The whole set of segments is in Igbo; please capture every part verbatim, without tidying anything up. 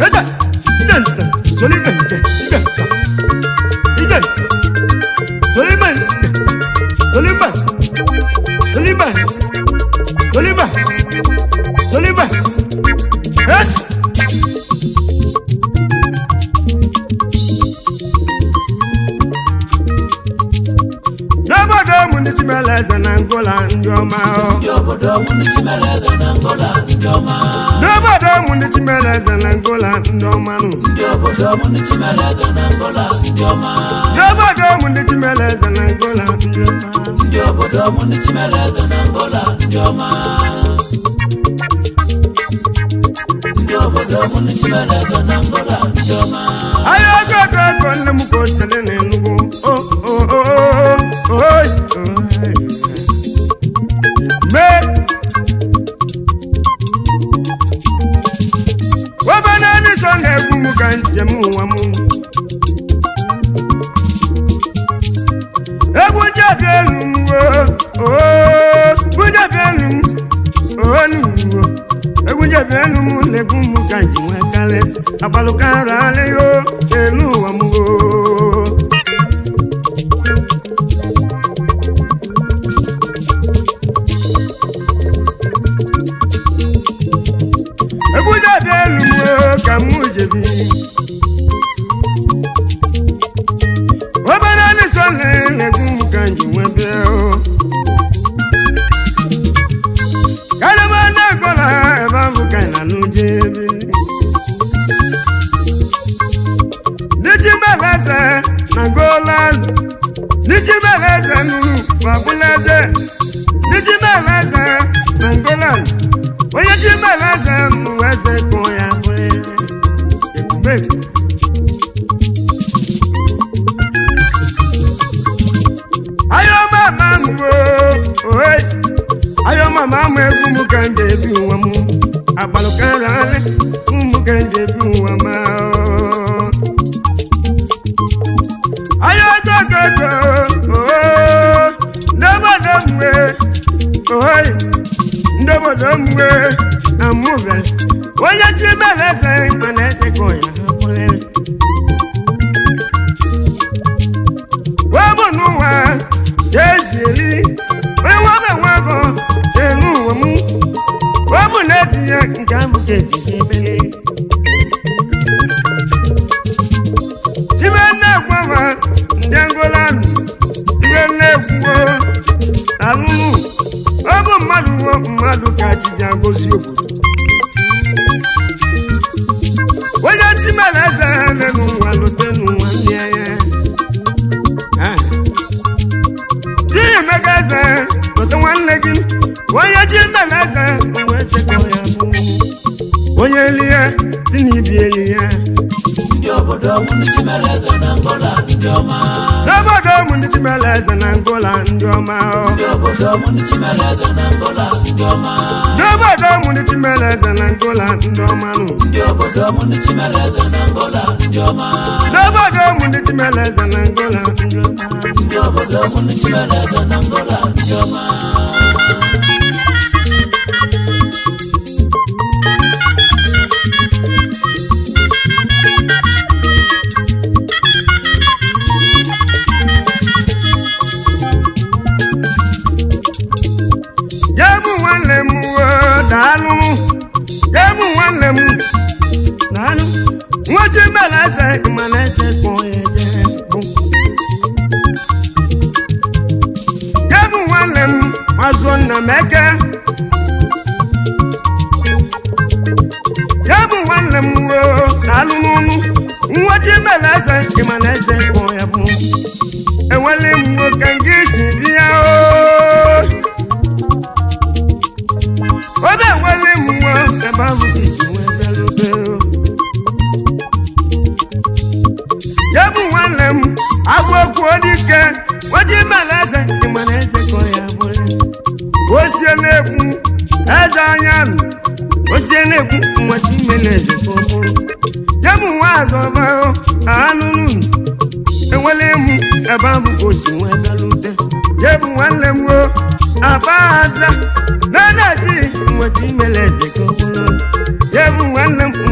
Abaza, nana di, mwati meleze kukulo. Yebu wanam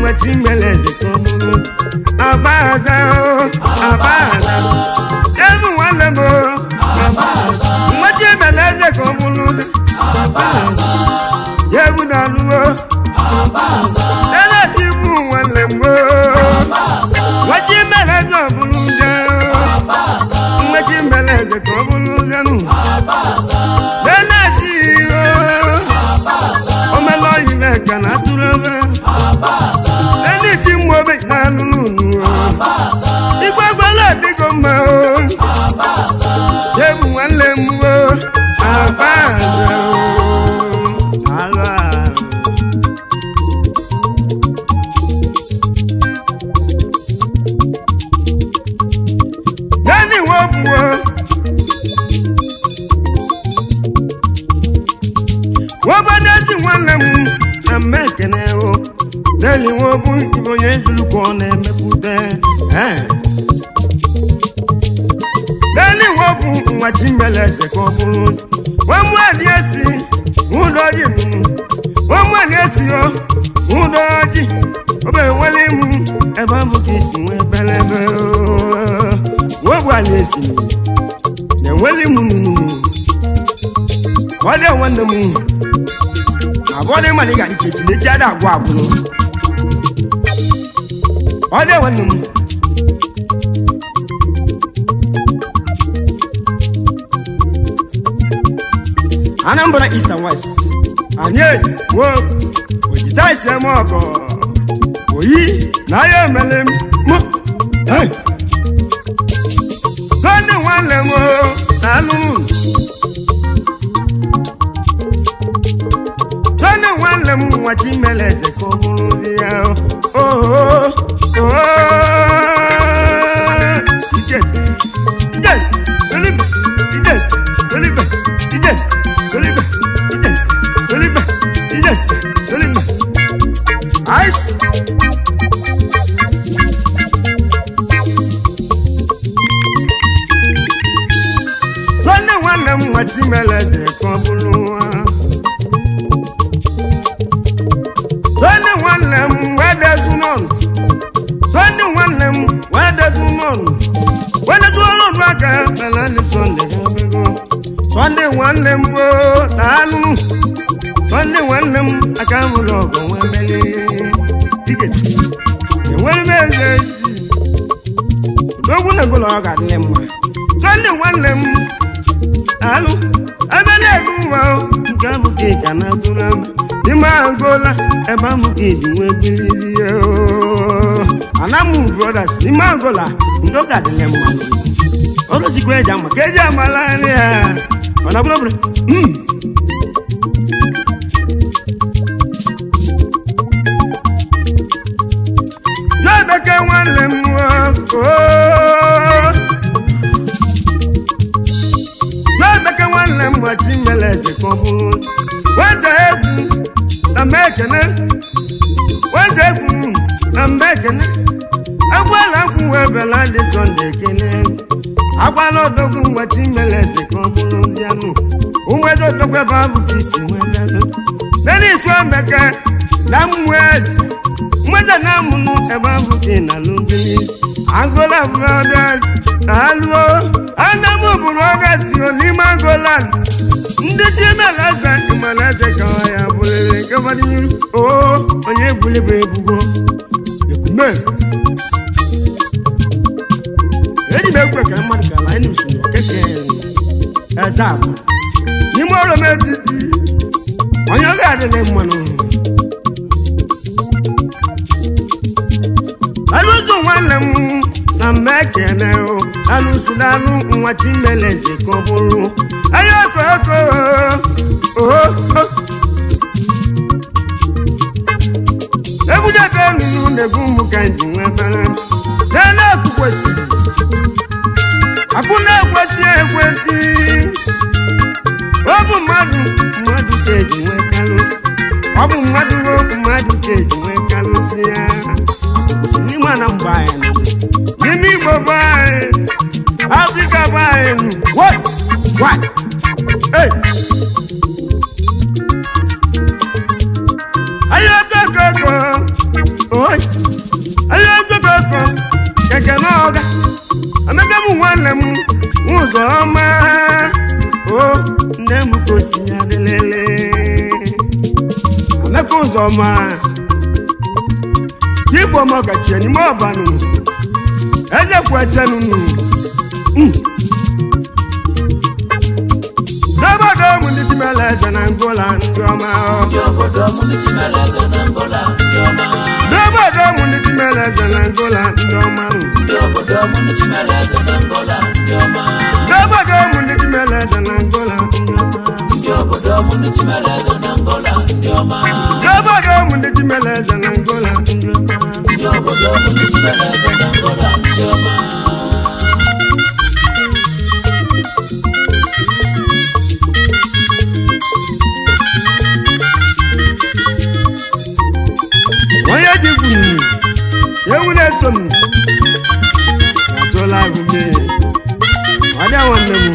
Mwachimeleze komo Abaza Abaza Yebu wanemo Abaza Mwachimeleze komo Abaza Yebu nanuo Abaza Ele tibu wanemo Abaza Mwachimeleze komo Abaza Mwachimeleze komo Abaza Ele tibu Abaza Omelo yine kanaturebe Abaza anything mo be na lulu Abaza igbagbola digo ma o Abaza yebu wanle mu o Abaza ala Dani wo bu o wo banati wanle mu amekene o Dani wo bu ibonye duluko na emekute eh Dani wo bu Mwachimeleze komo wa mu adiesi udoji mu wa mu adiesi o udoji obe wale mu e ba bu kisi we belebe wo bu adiesi ne wale mu wale wanda mu abole maliga dikeji le jada agwa abulu Ode wanum Anambra East and West and yes wo ojita ise moko oyi na ye melem mo eh Kani wanle mo alu Kani wanle mo Mwachimeleze komo ya oh oh Oh, Ijen, Ijen, Solibe, Ijen, Solibe, Ijen, Solibe, Ijen, Solibe, Ijen, Solibe. Ice. Wanda wanda Mwachimeleze komo. Wanda wanda mwede zunon. Sunday one them, where does woman? When the one rock and the Sunday Sunday one them go, Tanu. Sunday one them, I can't look on one belly. Ticket. The one man says, don't want to go log at them. Sunday one them, Tanu. I believe you well, you can't get another number. The man go la, a mamuki, you will believe you. Anamu brothers ni mangola ndoka de lemma Olo sikwe jama keja malania Ona bro bro mm Na beke wan lemwa oh Na beke wan lemwa Mwachimeleze komo Waza ebu na mekene Waza ebu na mekene Agwala kuwebe la de Sunday kene Agwala dogu Mwachimeleze komo zianu Umwezo tokwe babu kisi mwendano Nani chwa meke na mwezi Mweza na munu e babu kina lumbili Angola brothers Aluo Anamu brothers Yolima Angolan Ndi Chimeleze Chimeleze kawaya bulele Kavadi Oh Onye bulebe bugo Ekume Edi mekwe kaya madika la eni usuyo keke Ezabu Nimoro metiti Onyoga adele mwano Aluzo wanemu Na mekene o Aluzo danu Mwachimeleze komo Ayoko oko Oh oh Ebuja fenu negumu kanji webele Nena kukwesi Akuna kwesi ekwesi Obu madu Madu keji wekalusi Obu madu Madu keji wekalusi Ni mwana mbaya Nimi mbaya Africa mbaya What? What? Hey Ayoko koko Oh Uzoma Yibo moka cheni mobanu Eze kwa chanunu Dobodo mundi timeleze na Angola Njoma Dobodo mundi timeleze na Angola Njoma Dobodo mundi timeleze na Angola Njoma Dobodo mundi timeleze na Angola Njoma Dobodo mundi timeleze na Angola Dobodo mundi timeleze na Angola Njoma Dobodo mundi timeleze na Angola Dobodo mundi timeleze na Angola Njoma Waya jibu yewu na som asola gume wada wanne mu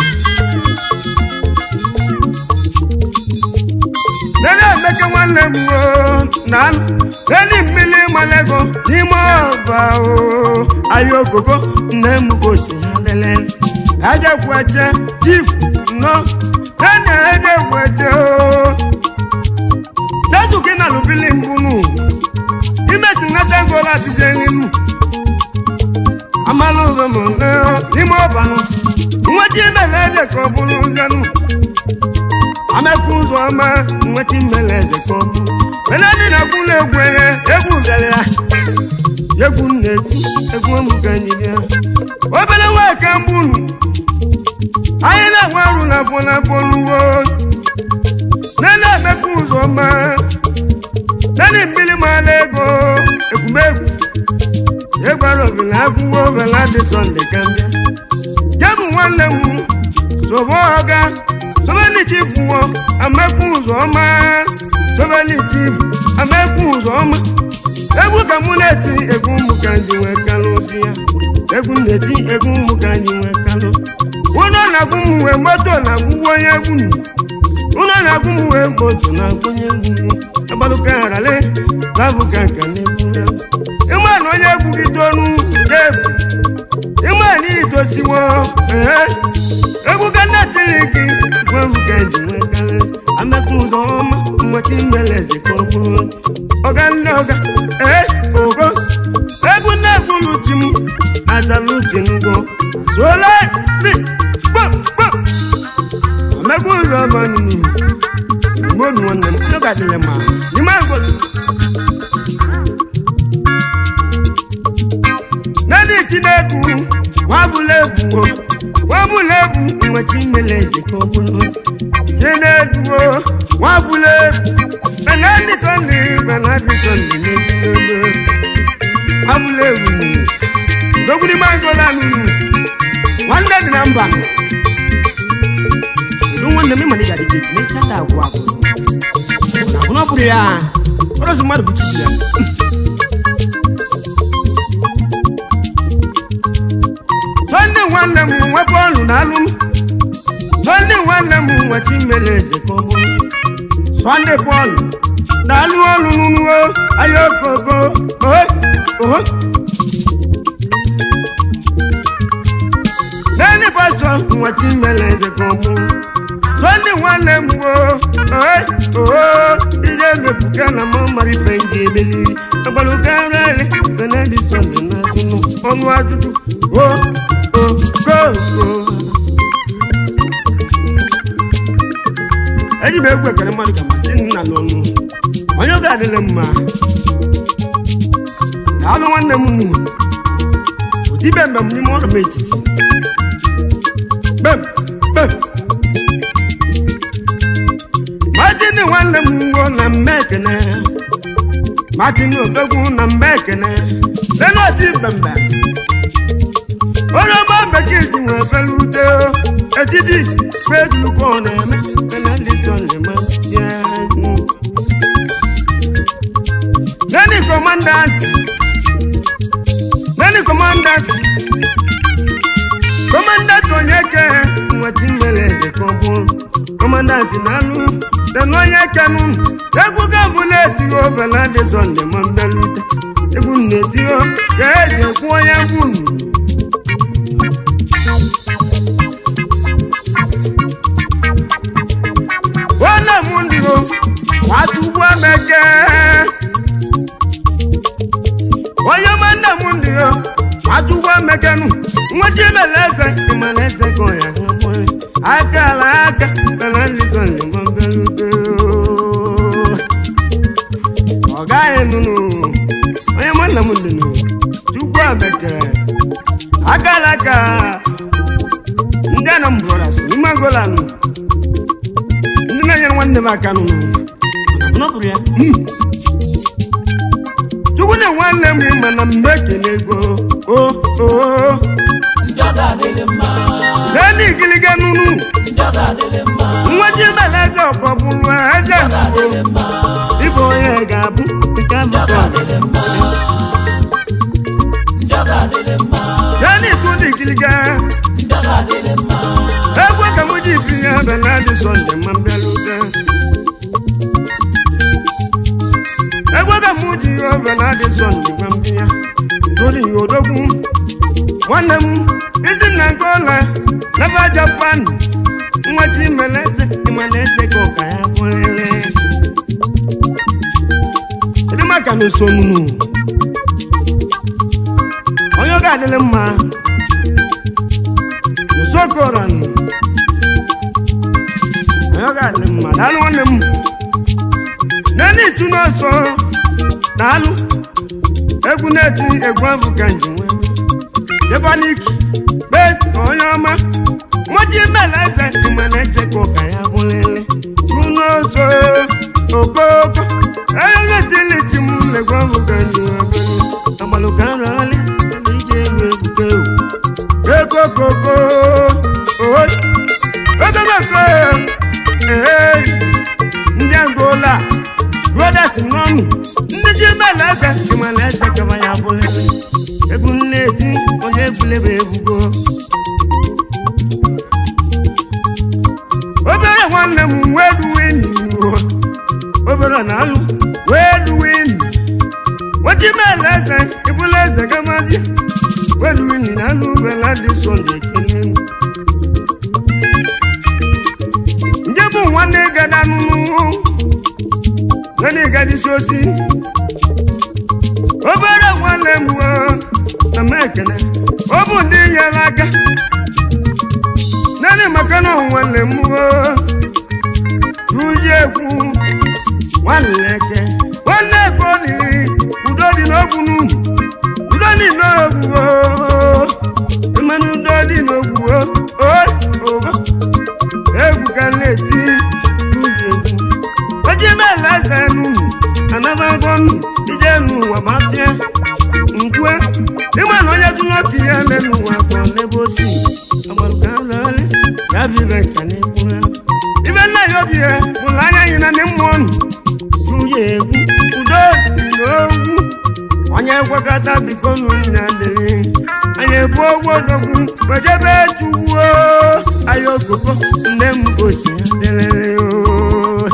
nana meke wanne mu nan nani mili malego ni mo ba o ayokoko nemu ko si adelen aja kwache jif no nani aja kwache o tatu kina lubili mbunu imesi ngata ngola tijenginu amalu zomo ni mo banu nwati meleze ko bunu janu amekuzo ama nwati meleze ko melani na kule gwere egu zele yegu neti egu muganyiya obele wa kambunu ayina waru na bona boluwo nana mekuzo ama nani mbili malego ekumegu yegbaro bila kuwo bela de sonde kambia jamu wale mu soboga sobali chifuwo amekuzo ma sobali chifu amekuzo ma egu kamuneti egu mukanji wekalosia egu neti egu mukanji wekalo wono na kumwe moto na kuwo yegunu wono na kumwe moto na kuwo yegunu abaluka rale babuka kanebula imano nyagu gidonu jefu imani tosiwo eh egu kana tiliki babuka njwekale amekuzoma mwatingeleze kobo oganoga eh ogo egu nagulutimu azalutinugo sola bi bo bo amekuzoma ni Monu wana mkunoga dilema ni mango nani chineku wabulebu wabulebu mwachimeleze kobulos chineku wabulebu benani soni benani soni nilolo wabulebu dogu ni mango lanu wanda ni namba Nungwanda mima nija dikiti nechanda kwako Kuna buri ya Orozi mwadu buchisia Twende wanda muwa polu nalum Twende wanda muwa chimeleze kobo Twende polu Nalu olu nunuo Ayokoko Ohe Ohe Nani pasto muwa chimeleze kobo Twende wanda muwa Ohe Ohe Ije mepukana mamari fengi beli Abaluka rale Benadi sonde na kunu Onu ajudu Oh Oh Go Go Eji megwe kere mwari kama chini na lonu Wanyoga adele mma Kaalo wane munu Utibe mbe mnimo wana metiti Bem Bem Matini wane mungo na mekene Matini odogu na mekene Leno ati bembe Ono mambe kisi wefelute Etiti Fedulu kone me Kenali sonde ma Nani commandant Nani commandant Commandant onyeke Mwatimeleze kombo Commandant nanu Deno nyeke nun Egu gabuneti yo Belande sonde mambelute Egu neti yo Keje kuwa yagunu Wana mundigo Watu wameke mundi yo atuwa mekanu ngwaji meleze imaleze ko ya akala aka Belalizon limambelu oga enunu oya mwana mundi no tukwa beke akala aka ndana mbroras imagolanu ndina nyan wanne makanu no buriya tukune wanne mi mana mekenego oh oh njaga delema leni gilige nunu njaga delema ngwaji meleze opopulu eze delema ibo ye gabu ikabu njaga delema njaga delema leni tudi gilige njaga delema egwe kamuji fiya Belalizon limambelu egwe kamuji yo Belalizon limambia tori yodogun wanem izi Angola naba Japan ngwaji meleze imaleze ko kaya bolele edima kanu sonu oyo ga dele ma sokoran oyo ga dele ma dalu wanem nani tunoso dalu eguneti egwavu kanji Devanik, bet oyama, moji meleze, imeleze koka ya bolele. Frunoso, okoko, ayanga tili chimule kwa vukanji wabelu. Amalukana ali, alije webukeu. Eko koko, oi, eko koko, eh, Njangola, brothers ngonu, ndiji meleze, imeleze kama ya bolele. Egunleti oje fulebe ebugo obere nwanne m wedu win obere na alu wedu win wati meleze ibuleze kamazi wedu win na alu Belalizon de kene njebu nwanne gada nunu nani gadi sosi obere nwanne m na mekene obu ndi yelaga nani makano nwanne m tujeku wanleke wanne ko ni udo di n'ogunu udo di n'ogwu emanu udo di n'ogwu oh ogo egwu kaneti tujeku oje Belalizon nu anabagonu ijenu wa mafia nkwe ima no ya tuno kiya lenu wa ko lebosi amarukana le ya bi be kane kuna ibe na yo die bulanya yina ne mmon tuye ku udo no anya kwakata bikonu nya dele anya bogo dogu bajebe tuwo ayo koko ndem gosi dele o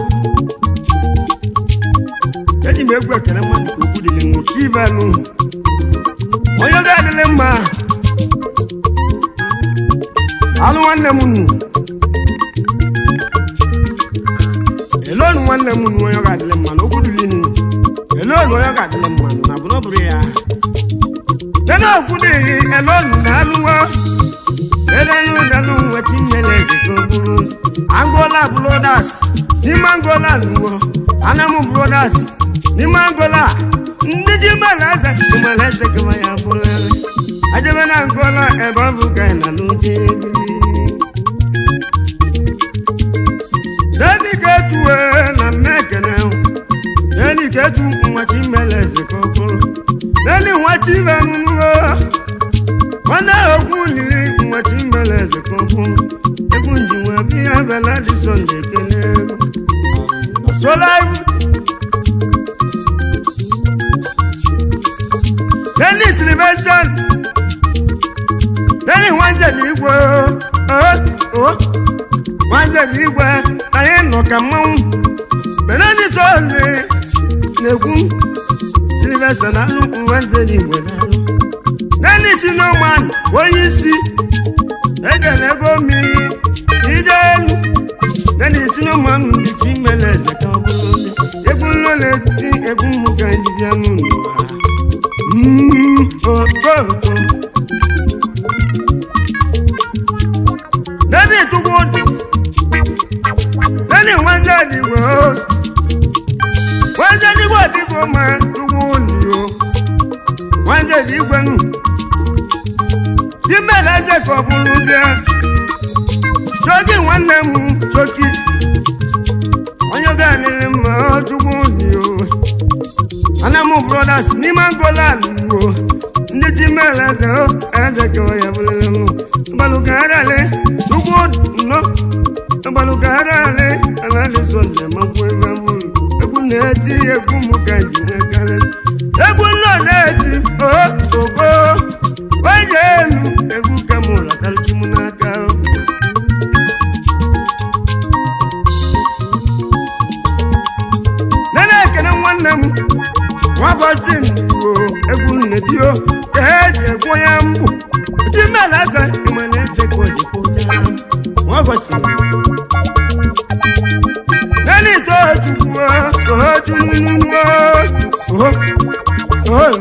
edi megwe kana madu ko budile mu chibanu oyo ga dele ma alu wanne munu elon wanne munu oyo ga dele ma no gudulinu elon oyo ga dele ma na bro bro ya tena gudili elon na luwa elenu dalu wati nyele ko buru Angola brothers ni Angola luwa anamu brothers ni Angola ndiji Beleze Beleze kama ya bolele ajebe na Angola ebabu kaina luje dani ketuwe na mekene dani ketu mwati Beleze kokoro dani wati benunuwa wana okuli mwati Beleze kokoro egunji wabi ya Belalizon de kenego so live Nani Sylvester Nani wanze ligwe oh oh wanze ligwe aye no kamawu Benani sole negun Sylvester nalu wanze ligwe nalu Nani sino man oyisi egenego mi idelu Nani sino man ndi Beleze kabulole egun lole ti egun muka ndi bianu Mm, oh, eze ka ọ bụrụzie Choki nwanne m Choki onye ga-anịrị mma ọtụgbu yo ana m brothers n'ime Angola o ndị ji mere eze o eze ka ọ ya bụrụrụ m mgbalụgarale tugbu no mgbalụgarale analizonde makwa ebe mbụrụ egwu na-eti egwu m ka ji nwekarị egwu nọ na-eti o oko onye elu egwu ka m latarịchi m n'aka nene ekene nwanne m Wabostin wo egwu nnedio eji egwu ya mbụ ji mere eze ịmana eze ka o ji pụta Wabostin nene ito chukwu oho chununu oho oho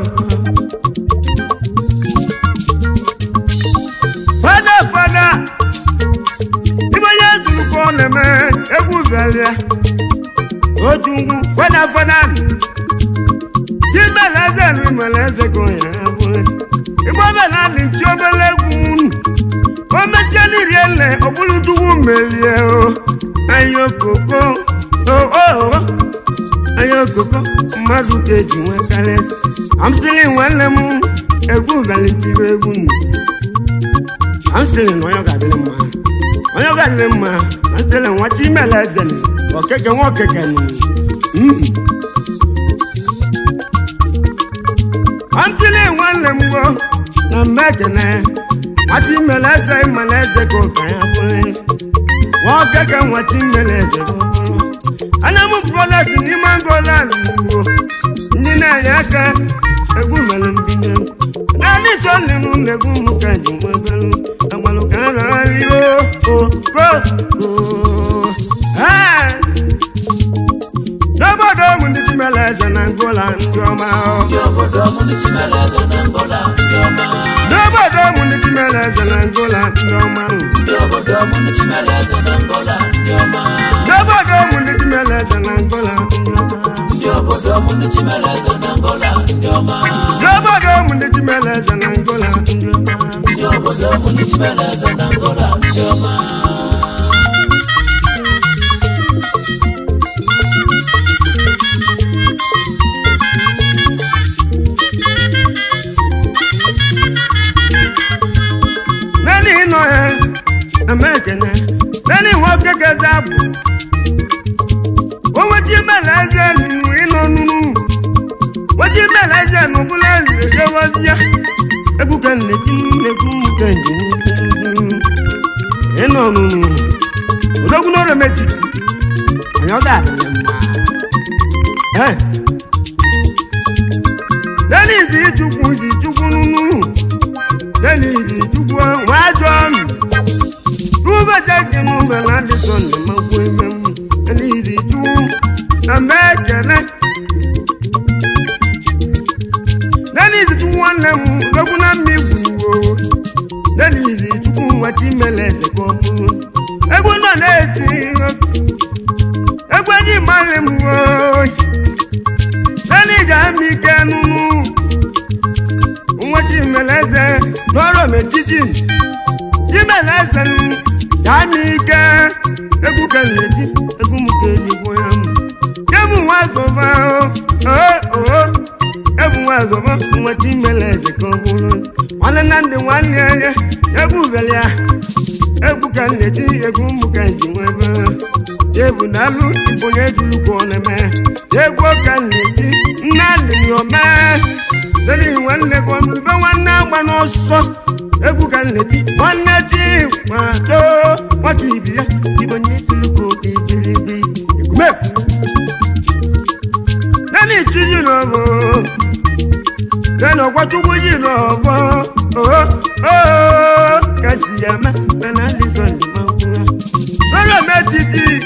fada fada ibe onye zuru ka ọ na-eme egwu bịalịa otu ngwu fada fada Jimeleze ni meleze goya abule Ibo bela ni ti obele gun O meje ni riele obulu dugu melie o Ayo koko oh oh Ayo koko madu keji we kales I'm still wale mu egu gali ti egu mu I'm still no yo gadele ma Oyo gadele ma I'm still wa jimeleze ni okeke won keke ni Mm Until one lemgo, na megane. Wati meleze maleze go kayapule. Waka kan wati meleze go. Ana mu brothers ni Angola lugo. Ni na yaka egu melembine. Na ni soni mu negu mu kanji mwebelu. Amalo kana liyo oh go go. Ah. Nobodo mundi timeleze na Angola ndioma. Nobodo mundi timeleze na Angola ndioma. Nobodo mundi timeleze na Angola ndioma. Nobodo mundi timeleze na Angola ndioma. Nobodo mundi timeleze na Angola ndioma. Nobodo mundi timeleze na Angola ndioma. Nobodo mundi timeleze na Angola ndioma. Nobodo mundi timeleze na Angola ndioma. American, many walk a gazabu. What you meleze no no. What you meleze no bulan, there was ya. A book and let you let you can. No no no. Don't know the magic. I know that. Eh? Then is it to put it to go. Then is it to go. Why, John? Uba jake mumba landi sonde makwemem Elizi tu na mekene Nelizi tu wane mu Loguna miwu Nelizi tu kuwati meleze komu Egu no neti Egu ni male mu Nelija mikenu Uwati meleze Noro metijin Jimeleze nu Yamika, egu kaneti, egu mukeli boyam. Ebu wazoba, oh oh, ebu wazoba, mwati meleze kombolo. Wana nande wanyanya, ebu velia, ebu kaneti, egu mukanji mweba. Ebu nalu, iponye julu me. Ebu kaneti, nande nyome. Deli wane kombe wana wanoso. Egu kaneti, wana chi, wado. Wakibia, ibonye tuluko bibili. Ekume. Nani chiji lobo. Nano kwa chugu jilobo. Oh oh. Kasi yama, nana lizondi mawuna. Nano metiti.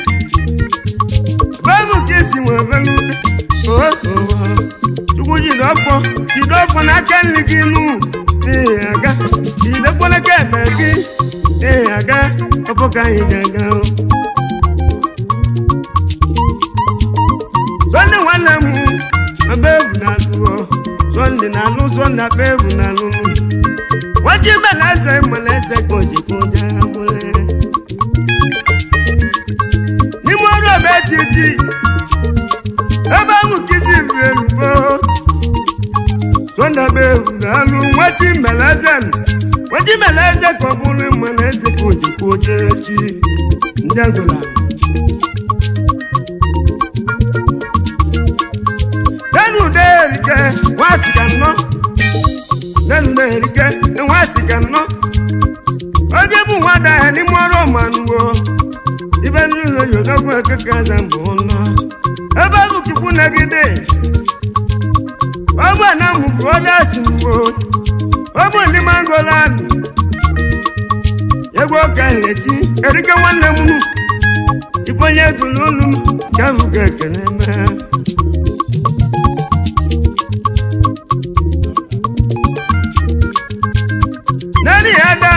Babu kesi wavelute. Oh oh. Chugu jilobo. Jilobo na kanlikinu. Eh aga. Jilobo na kebeki. Eh aga. Opoka igaga Sonde wana mu Abebu na luo Sonde na lu sonde abebu na lu Waji meleze meleze Chimeleze Chimeleze kọbụrụ mmaleze ka ojikwa ochechi ndị Angola nenu derike wasika nnọ nenu derike wasika nnọ oge bụ nwada ya n'ime ọrụ ọmanụwo ibe n'ụlọ yodogwu ekeke aza mbụ nọ ebe bụ chukwu nagide ọgbà náà mú brothers wo ọgbà ní Angola ego ka nleti erike nwanne m iponye tululu ka bụ keke n'eme nani ada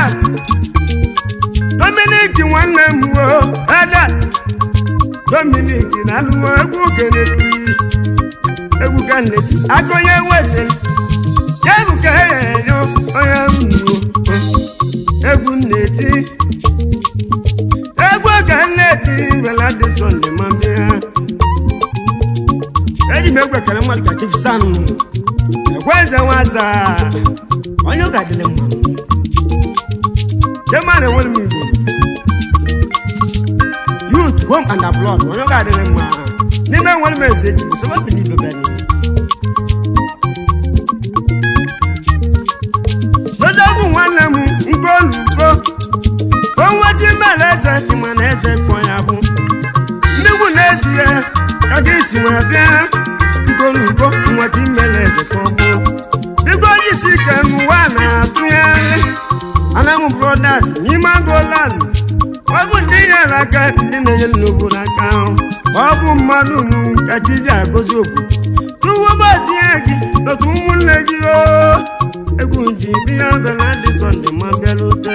Dominic nwanne m wo ada Dominic na alụwa egwu kenelu egwu ka nleti akonye wete egwu ka eyo onye mnu egwu nneti egwu ka nneti bela dị Sunday ma bịa eji m egwu ekere mmadụ ka Chief Sam ekwenze nwaza onye ụka dịle mmanụ jema na-enwere m Igbo youth home and abroad onye ụka dịle mmanụ n'ime nwere m eze Chukwu sọ wepụ n'ibe bịa nwanne m nke olugo onwe Chimeleze ịma na eze kpọ ya bụ ndị bụ n'ezie ka gị si nwee bịa nke olugo nwa Chimeleze ka ọ bụ biko jisi ike n'ụwa na-atụgharị Anam Brothers n'ime Angola ọ bụ ndị nyere aka ndị na-enye n'obodo aka ọ bụ mmadụ ka chi ji agọzi obodo tụwụbazie gị n'otu ụmụnne gị o egwu ji bịa bela dị Sunday ma bịarute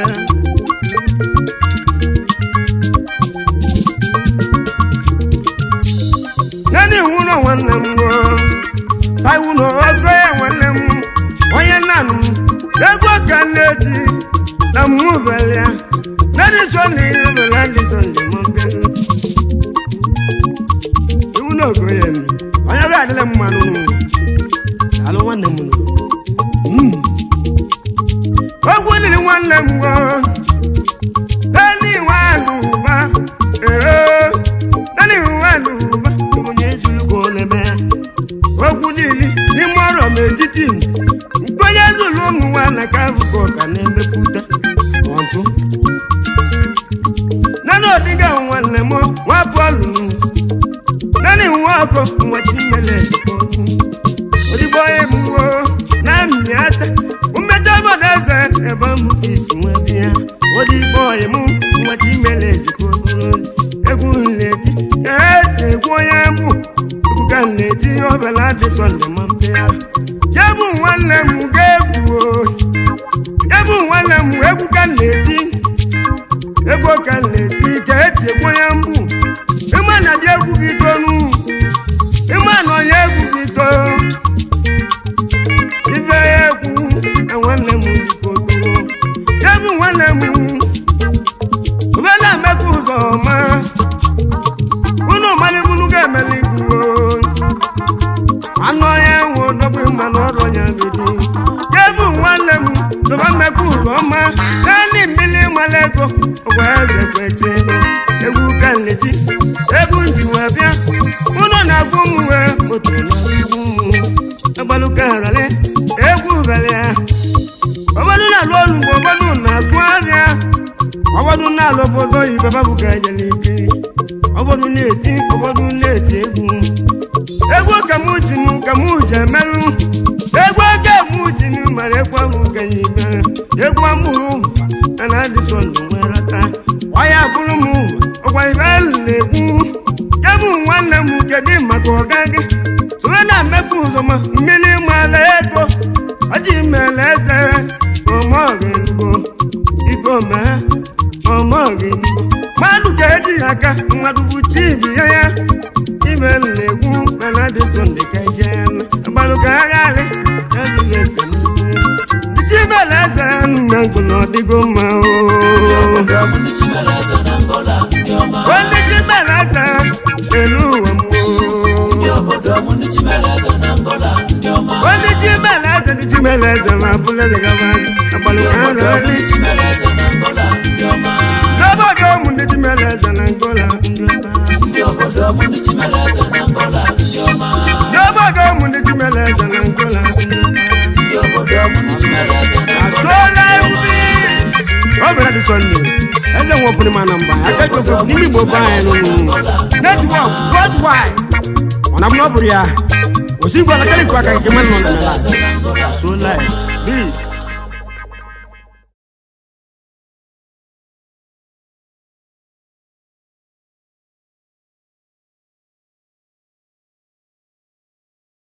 nani hụrụ nwanne m wo saiwu na ogo ya nwanne m onye nanụ egwu ka nleti na mmụ belia nani Sunday bela dị Sunday ma bịarute iwu na ogo ya ni onye ga-adịle mmanụ alụ nwanne m ogwu nili nwanne m wo nani nwaluba ee nani nwaluba onye zulugo n'ebe ogwu nili n'ime ọrụ m etiti onye zulu ụmụ nwanne ka abụkọ ka na-emepụta ọtụ nani odiga nwanne m nwa bọọlụ nani nwa ọkọ nwa Chimeleze odigbo ebuwo na mmịata umedobodeze ebe mbụ isi nwebịa odigbo emu nwa Chimeleze egwu nleti egwu onye mbụ egwu ka nleti obela dị Sunday ma mbịa jebu nwanne m ga-egwu jebu nwanne m egwu ka nleti egwu ka nleti ka eti egwu onye mbụ ịma na dị egwu gị tonu ịma na onye egwu gị tonu ibe egwu na nwanne m dịkoto jebu nwanne m ubela emeka ụzọ ọma unu malibunu ga-emeli igwu anụ onye nwe dobe mmanụ ọrụ ya bido jebu nwanne m dobe emeka ụzọ ọma naanị mmiri mmalị ego ọgwa eze kweche egwu ka nleti egwu njiwe bịa unu na-agụ m wee otu na-agụ m agbaluka harale egwu belia obodo na-alụ ọrụ mgbe obodo na-agụ abịa obodo na-alụ obodo ibe babụ ka ejele ibi obodo na-eti obodo na-eti egwu egwu ka mụ ji m ka mụ ji emerụ egwu ka mụ ji m mara egwu ahụ ka nyibe egwu amụrụ mfa a na-adị Sunday nwere taa ọya bụrụ m ọgwa ibe na-egwu jebu nwanne m kedu maka ọga gị soro na mmekọ ụzọ ma mmiri mala ego ọjị Chimeleze ọmọghị Igbo iko mee ọmọghị Igbo mmadụ ga-eji aka mmadụ bụ chibi ya ya ibe na-egwu mana dị Sunday ka eje agbalụ ka aghalị Chimeleze nnegwu na ọdịgo mma onye Chimeleze elu ụwa onye Chimeleze dị Chimeleze ma bụleze gaba Nali Chimeleze na Angola Ndioma Obodo Mundi Chimeleze na Angola Obodo Mundi Chimeleze na Angola Ndioma Obodo Mundi Chimeleze na Angola Obodo Mundi Chimeleze na Asola mfi Obera di Sunday Eze wo funi manamba akajo fo ni mi bo ba en no network worldwide ona mo buria osingo la kale kwa ka kemal no Asola bi